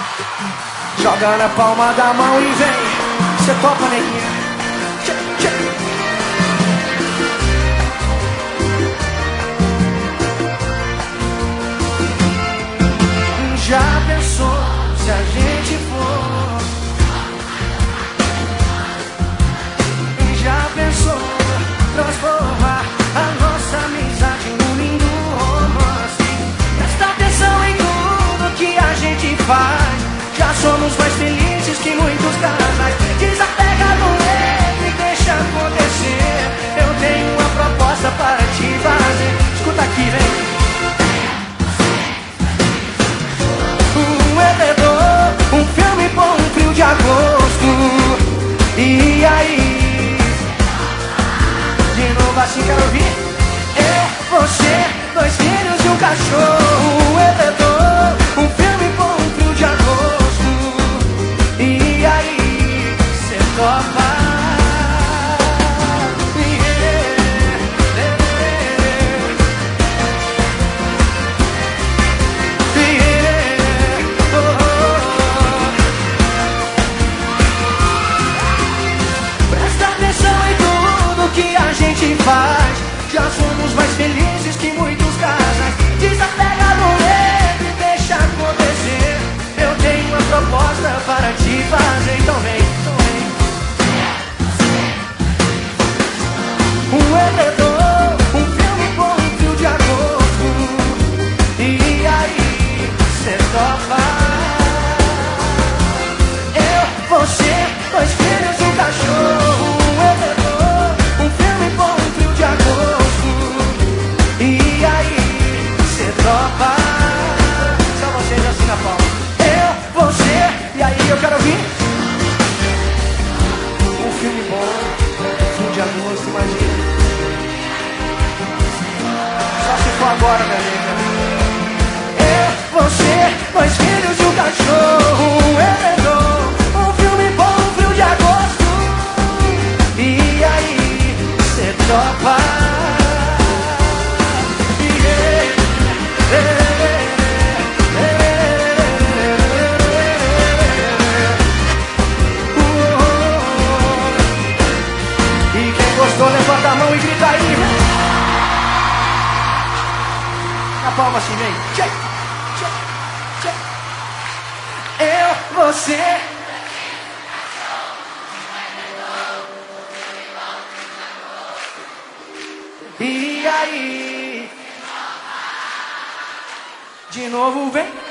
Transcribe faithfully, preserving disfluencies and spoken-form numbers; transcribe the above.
Joga na palma da mão e vem. Cê topa, neguinha? Tchê, tchê. Já pensou se a gente for? Já pensou transformar a nossa amizade num lindo romance? Presta atenção em tudo que a gente faz. Já somos mais felizes que muitos casais. Desapega do medo e deixa acontecer. Eu tenho uma proposta para te fazer. Escuta aqui, vem. Um edredom, um filme bom, um frio de agosto. E aí? De novo assim, quero ouvir. Eu, você, dois filhos e um cachorro. Um edredom, um filme bom, um frio de agosto. E aí, cê topa? Que a gente faz. Já somos mais felizes que muitos casais. Desapega do medo e deixa acontecer. Eu tenho uma proposta para te fazer. Então vem, então vem. Um edredom, um filme bom, um frio de agosto. E aí, cê topa? Eu, você, dois filhos e um cachorro. Um edredom, tropa, só vocês assim na palma. Eu, você, e aí eu quero ouvir. Um filme bom, fim de agosto, imagina. Só se for agora, minha amiga. Eu, você, dois filhos e um cachorro. Um edredom, um filme bom, um frio de agosto. E aí, cê topa? Levanta a mão e grita aí. Na palma assim, vem. Tchê, tchê, tchê. Eu, você. E aí? De novo, vem.